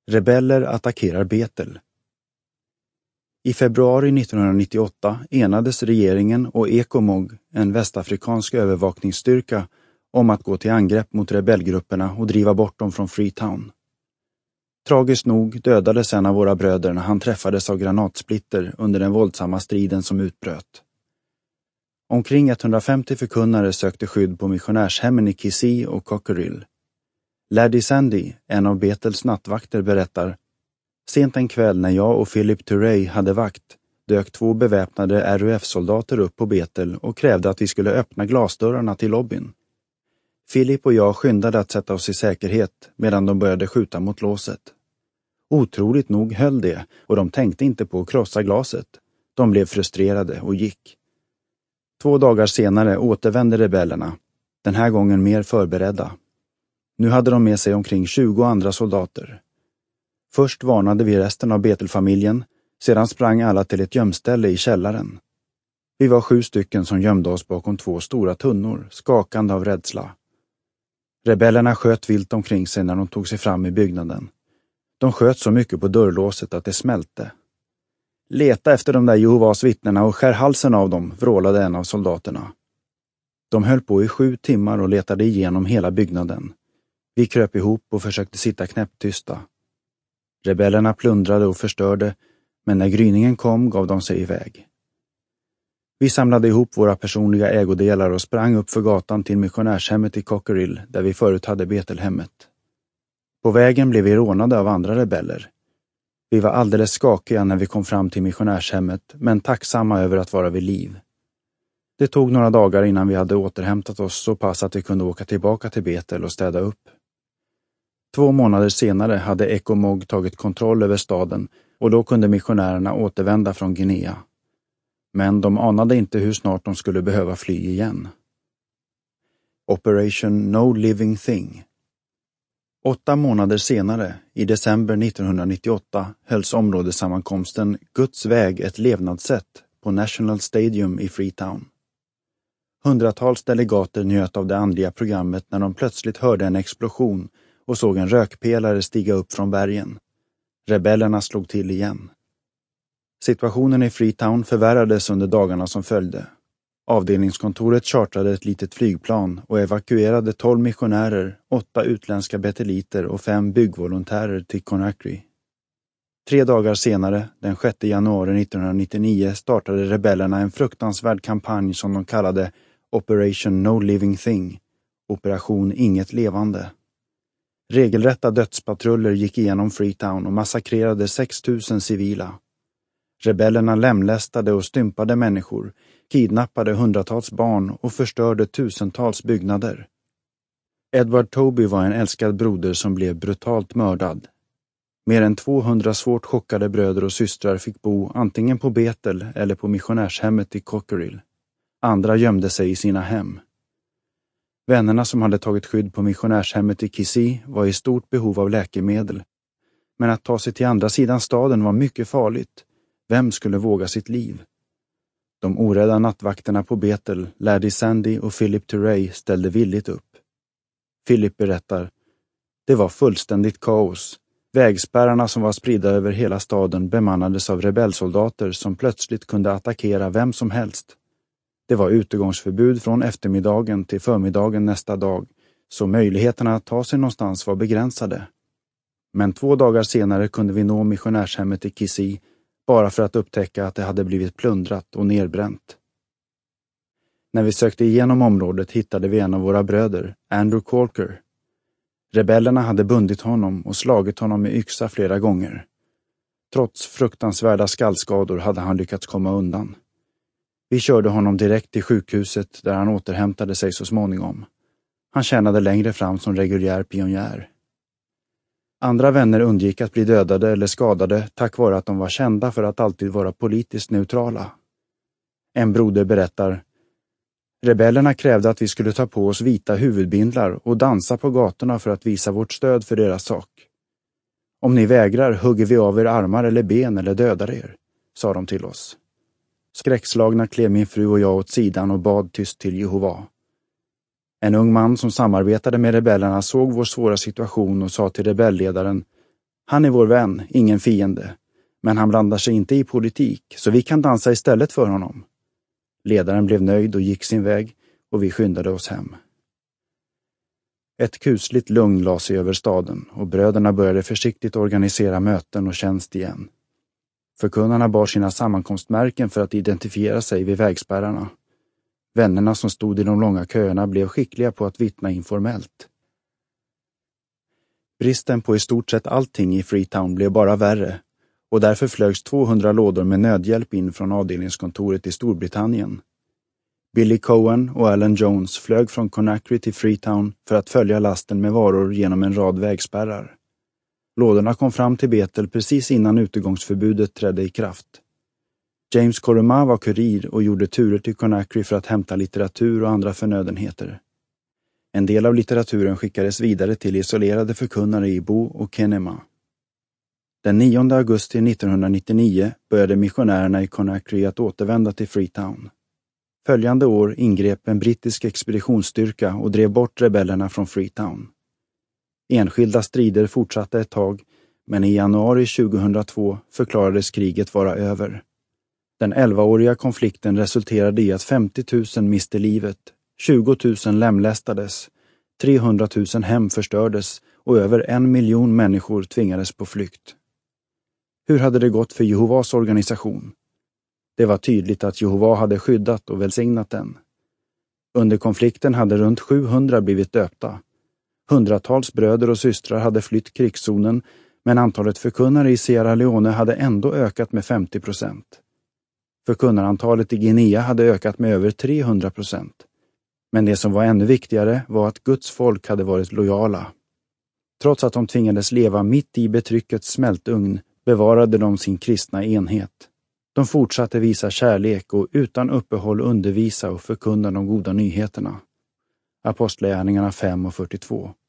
Rebeller attackerar Betel. I februari 1998 enades regeringen och Ecomog, en västafrikansk övervakningsstyrka, om att gå till angrepp mot rebellgrupperna och driva bort dem från Freetown. Tragiskt nog dödades en av våra bröder när han träffades av granatsplitter under den våldsamma striden som utbröt. Omkring 150 förkunnare sökte skydd på missionärshemmen i Kisii och Cockerill. Laddie Sandy, en av Betels nattvakter, berättar: sent en kväll när jag och Philip Turey hade vakt dök 2 beväpnade RUF-soldater upp på Betel och krävde att vi skulle öppna glasdörrarna till lobbyn. Philip och jag skyndade att sätta oss i säkerhet medan de började skjuta mot låset. Otroligt nog höll det och de tänkte inte på att krossa glaset. De blev frustrerade och gick. 2 dagar senare återvände rebellerna, den här gången mer förberedda. Nu hade de med sig omkring 20 andra soldater. Först varnade vi resten av Betel-familjen, sedan sprang alla till ett gömställe i källaren. Vi var 7 stycken som gömde oss bakom 2 stora tunnor, skakande av rädsla. Rebellerna sköt vilt omkring sig när de tog sig fram i byggnaden. De sköt så mycket på dörrlåset att det smälte. Leta efter de där Jehovas vittnena och skär halsen av dem, vrålade en av soldaterna. De höll på i 7 timmar och letade igenom hela byggnaden. Vi kröp ihop och försökte sitta knäpptysta. Rebellerna plundrade och förstörde, men när gryningen kom gav de sig iväg. Vi samlade ihop våra personliga ägodelar och sprang upp för gatan till missionärshemmet i Cockerill, där vi förut hade Betelhemmet. På vägen blev vi rånade av andra rebeller. Vi var alldeles skakiga när vi kom fram till missionärshemmet, men tacksamma över att vara vid liv. Det tog några dagar innan vi hade återhämtat oss så pass att vi kunde åka tillbaka till Betel och städa upp. 2 månader senare hade Ecomog tagit kontroll över staden och då kunde missionärerna återvända från Guinea. Men de anade inte hur snart de skulle behöva fly igen. Operation No Living Thing. 8 månader senare, i december 1998, hölls områdessammankomsten Guds väg ett levnadssätt på National Stadium i Freetown. Hundratals delegater njöt av det andliga programmet när de plötsligt hörde en explosion och såg en rökpelare stiga upp från bergen. Rebellerna slog till igen. Situationen i Freetown förvärrades under dagarna som följde. Avdelningskontoret chartrade ett litet flygplan och evakuerade 12 missionärer, 8 utländska beteliter och 5 byggvolontärer till Conakry. 3 dagar senare, den 6 januari 1999, startade rebellerna en fruktansvärd kampanj som de kallade Operation No Living Thing, Operation Inget Levande. Regelrätta dödspatruller gick igenom Freetown och massakrerade 6 000 civila. Rebellerna lemlästade och stympade människor, kidnappade hundratals barn och förstörde tusentals byggnader. Edward Toby var en älskad broder som blev brutalt mördad. Mer än 200 svårt chockade bröder och systrar fick bo antingen på Betel eller på missionärshemmet i Cockerill. Andra gömde sig i sina hem. Vännerna som hade tagit skydd på missionärshemmet i Kisii var i stort behov av läkemedel. Men att ta sig till andra sidan staden var mycket farligt. Vem skulle våga sitt liv? De orädda nattvakterna på Betel, Laddie Sandy och Philip Turey, ställde villigt upp. Philip berättar: det var fullständigt kaos. Vägspärrarna som var spridda över hela staden bemannades av rebellsoldater som plötsligt kunde attackera vem som helst. Det var utegångsförbud från eftermiddagen till förmiddagen nästa dag, så möjligheterna att ta sig någonstans var begränsade. Men 2 dagar senare kunde vi nå missionärshemmet i Kisii, bara för att upptäcka att det hade blivit plundrat och nerbränt. När vi sökte igenom området hittade vi en av våra bröder, Andrew Colker. Rebellerna hade bundit honom och slagit honom med yxa flera gånger. Trots fruktansvärda skallskador hade han lyckats komma undan. Vi körde honom direkt till sjukhuset där han återhämtade sig så småningom. Han tjänade längre fram som reguljär pionjär. Andra vänner undgick att bli dödade eller skadade tack vare att de var kända för att alltid vara politiskt neutrala. En broder berättar: rebellerna krävde att vi skulle ta på oss vita huvudbindlar och dansa på gatorna för att visa vårt stöd för deras sak. Om ni vägrar hugger vi av er armar eller ben eller dödar er, sa de till oss. Skräckslagna klev min fru och jag åt sidan och bad tyst till Jehova. En ung man som samarbetade med rebellerna såg vår svåra situation och sa till rebellledaren: Han är vår vän, ingen fiende. Men han blandar sig inte i politik, så vi kan dansa istället för honom. Ledaren blev nöjd och gick sin väg och vi skyndade oss hem. Ett kusligt lugn la sig över staden och bröderna började försiktigt organisera möten och tjänst igen. Förkunnarna bar sina sammankomstmärken för att identifiera sig vid vägspärrarna. Vännerna som stod i de långa köerna blev skickliga på att vittna informellt. Bristen på i stort sett allting i Freetown blev bara värre och därför flögs 200 lådor med nödhjälp in från avdelningskontoret i Storbritannien. Billy Cohen och Alan Jones flög från Conakry till Freetown för att följa lasten med varor genom en rad vägspärrar. Lådorna kom fram till Bethel precis innan utegångsförbudet trädde i kraft. James Koruma var kurir och gjorde turer till Conakry för att hämta litteratur och andra förnödenheter. En del av litteraturen skickades vidare till isolerade förkunnare i Bo och Kenema. Den 9 augusti 1999 började missionärerna i Conakry att återvända till Freetown. Följande år ingrep en brittisk expeditionsstyrka och drev bort rebellerna från Freetown. Enskilda strider fortsatte ett tag, men i januari 2002 förklarades kriget vara över. Den 11-åriga konflikten resulterade i att 50 000 miste livet, 20 000 lemlästades, 300 000 hem förstördes och över 1 miljon människor tvingades på flykt. Hur hade det gått för Jehovas organisation? Det var tydligt att Jehova hade skyddat och välsignat den. Under konflikten hade runt 700 blivit döpta. Hundratals bröder och systrar hade flytt krigszonen, men antalet förkunnare i Sierra Leone hade ändå ökat med 50%. Förkunnarantalet i Guinea hade ökat med över 300%. Men det som var ännu viktigare var att Guds folk hade varit lojala. Trots att de tvingades leva mitt i betryckets smältugn bevarade de sin kristna enhet. De fortsatte visa kärlek och utan uppehåll undervisa och förkunna de goda nyheterna. Apostlagärningarna 5:42.